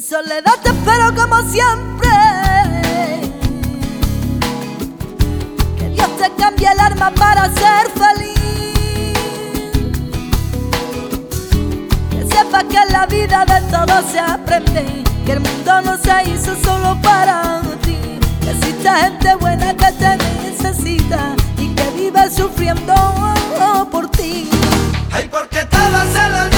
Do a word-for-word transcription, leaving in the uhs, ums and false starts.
soledad te espero como siempre. Que Dios te cambie el alma para ser feliz. Que sepas que en la vida de todo se aprende, que el mundo no se hizo solo para ti, que existe gente buena que te necesita y que vive sufriendo por ti. Ay, porque todos se lo